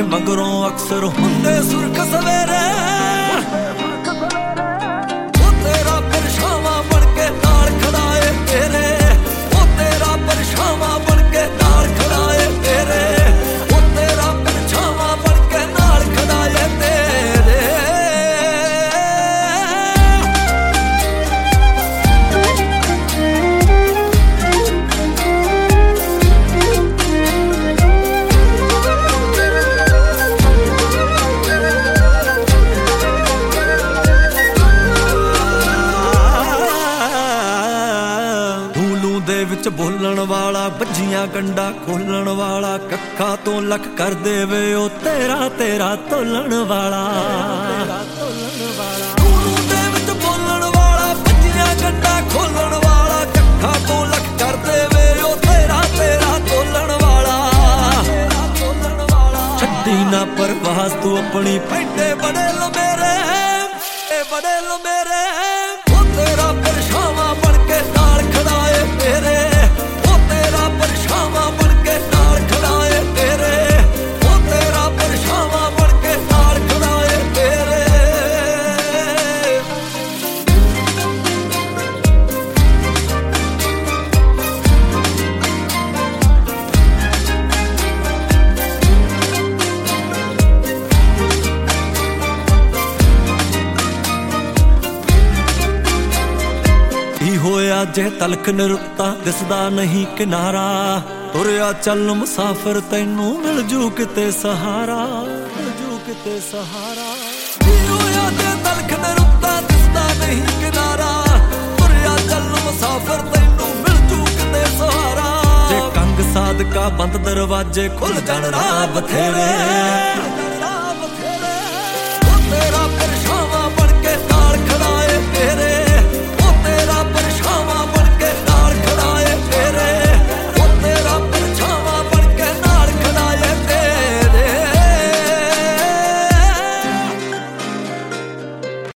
मगरों अक्सर हुंदे सुर्ख सवेरे तेरा परछावां बन के नाल खड़ा है तेरे, तेरा परछावां बन के नाल खड़ा है तेरे, तेरा परछावां बन के नाल खड़ा है तेरे। विच बोलण वाला बज्जियां गंडा खोलण वाला कक्खा तो लख कर देवे ओ तेरा तेरा तोलण वाला। दे विच बोलण वाला बज्जियां गंडा खोलण वाला कक्खा तो लख कर देवे ओ तेरा तेरा तोलण वाला। छड्डी ना परवास तू अपनी पैंडे बड़े लमेरे बड़े लमेरे, ओ तेरा परछावां बन के नाल खड़ा है तेरे, ओ तेरा परछावां बन के नाल खड़ा है तेरे, ओ तेरा परछावां बन के नाल खड़ा है तेरे। होया जे तलख निरुत्ता दिसदा नहीं किनारा, तुरया चल मुसाफिर तैनू मिल जू किते सहारा, मिल जू किते सहारा। होया जे तलख निरुत्ता दिसदा नहीं किनारा, तुरया चल मुसाफिर तैनू मिल जू किते सहारा। जे कंग साधका बंद दरवाजे खुल जाण राह बथेरे।